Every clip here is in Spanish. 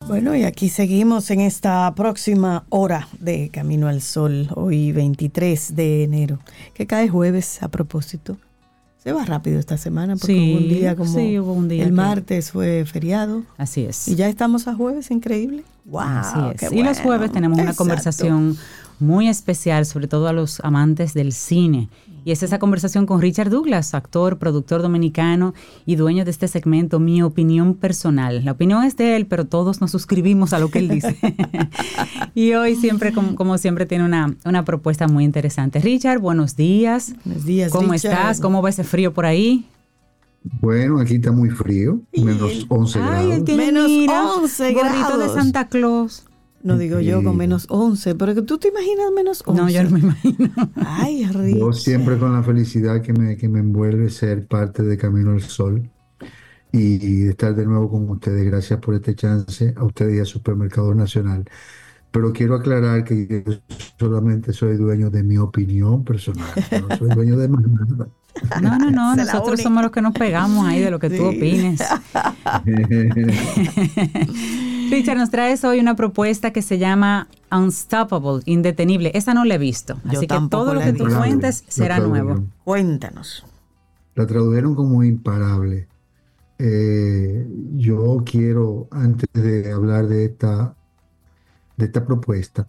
Bueno, y aquí seguimos en esta próxima hora de Camino al Sol, hoy 23 de enero, que cae jueves a propósito. Se va rápido esta semana porque Sí, hubo un día como sí, hubo un día el que- martes fue feriado Así es. y ya estamos a jueves, increíble. ¡Wow! Así es. Qué Y los bueno. jueves tenemos una Exacto. conversación muy especial, sobre todo a los amantes del cine. Y es esa conversación con Richard Douglas, actor, productor dominicano y dueño de este segmento, Mi Opinión Personal. La opinión es de él, pero todos nos suscribimos a lo que él dice. Y hoy siempre, como siempre, tiene una propuesta muy interesante. Richard, buenos días. Buenos días, ¿Cómo Richard. estás? ¿Cómo va ese frío por ahí? Bueno, aquí está muy frío, menos 11 Ay, él grados. tiene, Menos mira, 11 gorrito de grados. Santa Claus. No digo yo con menos 11, pero que tú te imaginas menos 11. No, yo no me imagino. Ay, Richard. Yo siempre con la felicidad que me envuelve ser parte de Camino al Sol y de estar de nuevo con ustedes. Gracias por este chance a ustedes y a Supermercado Nacional. Pero quiero aclarar que yo solamente soy dueño de mi opinión personal. Yo no soy dueño de más nada. No, Esa es la nosotros única. somos los que nos pegamos ahí de lo que tú Sí. opines. Richard, nos traes hoy una propuesta que se llama Unstoppable, Indetenible. Esa no la he visto, Yo así que tampoco todo lo la he que tú visto. cuentes La será tradujeron. nuevo. Cuéntanos. La tradujeron como imparable. Yo quiero, antes de hablar de esta propuesta,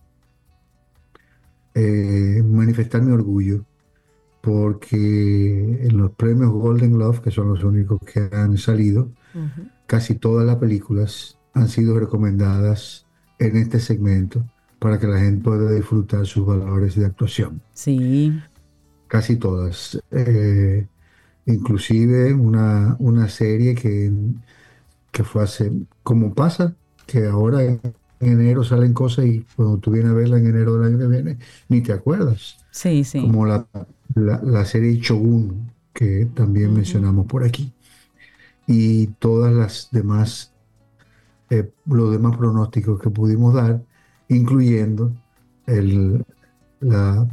manifestar mi orgullo porque en los premios Golden Globe, que son los únicos que han salido, casi todas las películas han sido recomendadas en este segmento para que la gente pueda disfrutar sus valores de actuación. Sí, Casi todas. Inclusive una serie que fue hace, como pasa, que ahora en enero salen cosas y cuando tú vienes a verla en enero del año que viene, ni te acuerdas. sí, sí. Como la serie Shogun, que también mencionamos por aquí. Y todas las demás, los demás pronósticos que pudimos dar, incluyendo el, la-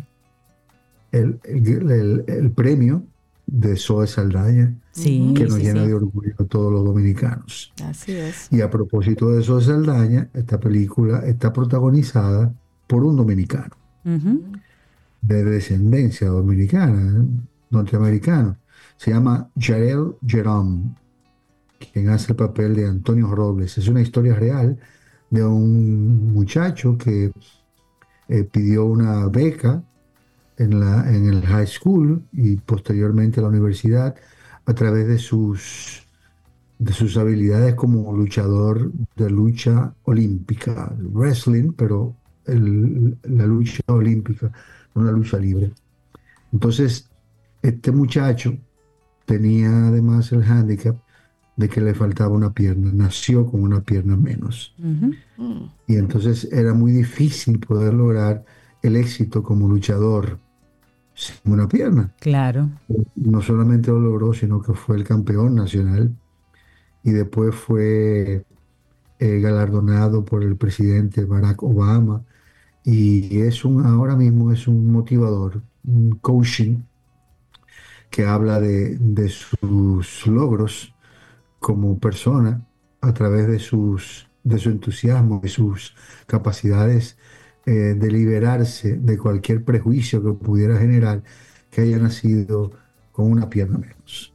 el premio de Zoe Saldaña, Sí, que nos sí, llena sí. de orgullo a todos los dominicanos. Así es. Y a propósito de Zoe Saldaña, esta película está protagonizada por un dominicano Ujú. de descendencia dominicana, norteamericano. Se llama Jarell Jerome, quien hace el papel de Antonio Robles. Es una historia real de un muchacho que pidió una beca en el high school y posteriormente a la universidad a través de sus habilidades como luchador de lucha olímpica, wrestling, pero la lucha olímpica, no la lucha libre. Entonces, este muchacho tenía además el hándicap de que le faltaba una pierna, nació con una pierna menos. Ujú. Y entonces era muy difícil poder lograr el éxito como luchador sin una pierna. Claro. No solamente lo logró, sino que fue el campeón nacional y después fue galardonado por el presidente Barack Obama y ahora mismo es un motivador, un coaching que habla de sus logros como persona a través de su entusiasmo, de sus capacidades de liberarse de cualquier prejuicio que pudiera generar que haya nacido con una pierna menos.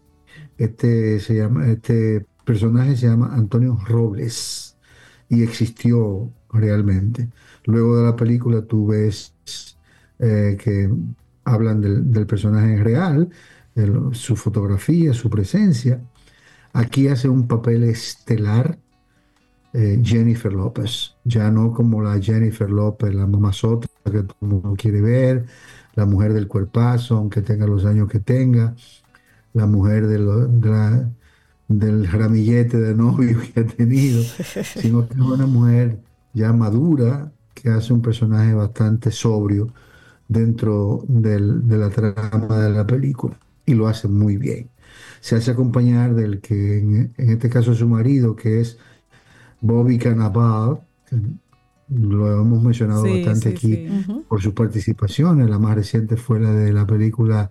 Este personaje se llama Antonio Robles y existió realmente. Luego de la película tú ves que hablan del personaje real, su fotografía, su presencia. Aquí hace un papel estelar Jennifer López, ya no como la Jennifer López, la mamazota que todo el mundo quiere ver, la mujer del cuerpazo, aunque tenga los años que tenga, la mujer del ramillete de novio que ha tenido, sino que es una mujer ya madura que hace un personaje bastante sobrio dentro de la trama de la película y lo hace muy bien. Se hace acompañar del que en este caso es su marido, que es Bobby Cannavale, que lo hemos mencionado Sí, bastante sí, aquí sí. por sus participaciones. La más reciente fue la de la película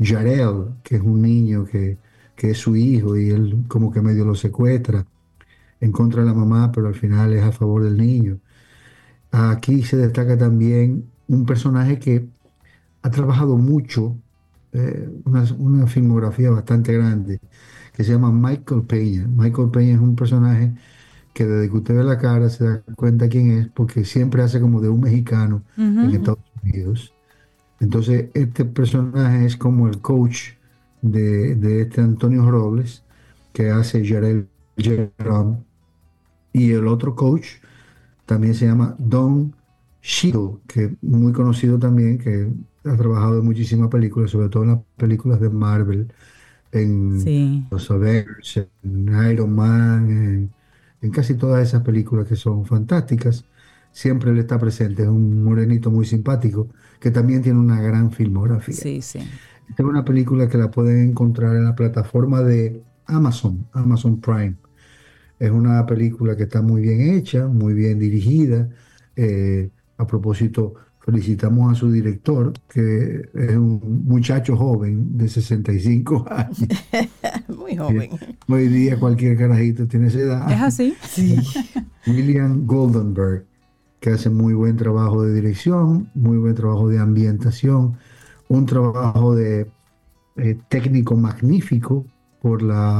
Jarell, que es un niño que es su hijo y él como que medio lo secuestra en contra de la mamá, pero al final es a favor del niño. Aquí se destaca también un personaje que ha trabajado mucho, una filmografía bastante grande, que se llama Michael Peña. Michael Peña es un personaje que desde que usted ve la cara se da cuenta quién es, porque siempre hace como de un mexicano en Ujú. Estados Unidos. Entonces, este personaje es como el coach de este Antonio Robles, que hace Jarel Jerome, y el otro coach también se llama Don Cheadle, que es muy conocido también, que ha trabajado en muchísimas películas, sobre todo en las películas de Marvel, en Sí. los Avengers, en Iron Man, en casi todas esas películas que son fantásticas. Siempre él está presente, es un morenito muy simpático, que también tiene una gran filmografía. Sí, sí. Esta es una película que la pueden encontrar en la plataforma de Amazon, Amazon Prime. Es una película que está muy bien hecha, muy bien dirigida. A propósito, felicitamos a su director, que es un muchacho joven de 65 años. Muy Que joven. hoy día cualquier carajito tiene esa edad. ¿Es así? Sí. William Goldenberg, que hace muy buen trabajo de dirección, muy buen trabajo de ambientación, un trabajo de técnico magnífico por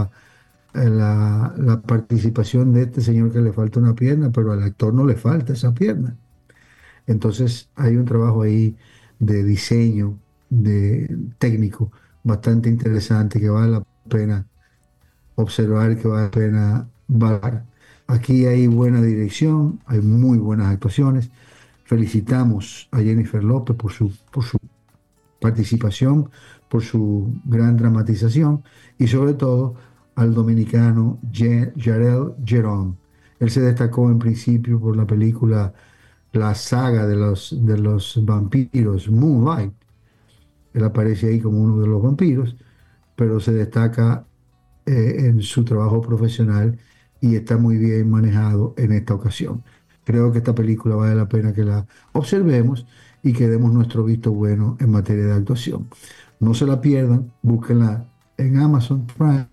la participación de este señor que le falta una pierna, pero al actor no le falta esa pierna. Entonces hay un trabajo ahí de diseño, de técnico, bastante interesante que vale la pena observar, que vale la pena valorar. Aquí hay buena dirección, hay muy buenas actuaciones. Felicitamos a Jennifer López por su participación, por su gran dramatización y sobre todo al dominicano Jarel Jerome. Él se destacó en principio por la película, la saga de los vampiros, Moonlight. Él aparece ahí como uno de los vampiros, pero se destaca en su trabajo profesional y está muy bien manejado en esta ocasión. Creo que esta película vale la pena que la observemos y que demos nuestro visto bueno en materia de actuación. No se la pierdan, búsquenla en Amazon Prime.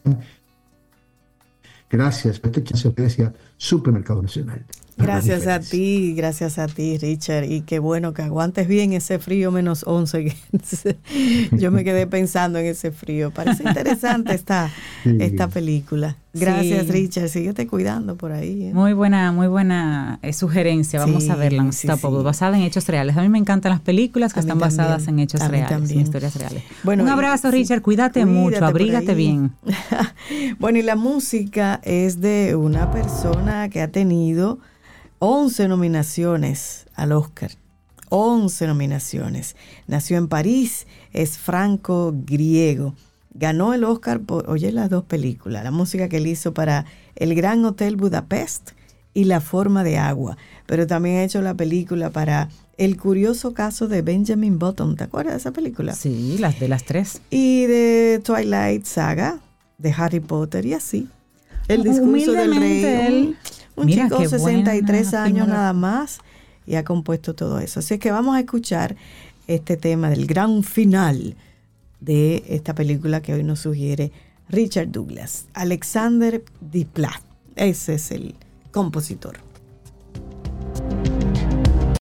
Gracias por este chance que decía Supermercado Nacional. Gracias a ti, Richard, y qué bueno que aguantes bien ese frío -11. Yo me quedé pensando en ese frío. Parece interesante esta película. Gracias, Sí. Richard. Síguete cuidando por ahí. Muy buena sugerencia. Vamos Sí, a verla, sí, Unstoppable, sí. basada en hechos reales. A mí me encantan las películas que A mí están basadas también, en hechos a mí reales, también. en historias reales. Bueno, Un abrazo, Richard. Cuídate mucho, por abrígate ahí. bien. Bueno, y la música es de una persona que ha tenido 11 nominaciones al Oscar. 11 nominaciones. Nació en París, es franco-griego. Ganó el Oscar por, oye, las dos películas. La música que él hizo para El Gran Hotel Budapest y La Forma de Agua. Pero también ha hecho la película para El Curioso Caso de Benjamin Button. ¿Te acuerdas de esa película? Sí, las de las tres. Y de Twilight Saga, de Harry Potter y así. El discurso del rey. Humildemente, él- Un Mira, chico qué 63 buena años filmografía. nada más y ha compuesto todo eso. Así es que vamos a escuchar este tema del gran final de esta película que hoy nos sugiere Richard Douglas. Alexander Desplat. Ese es el compositor.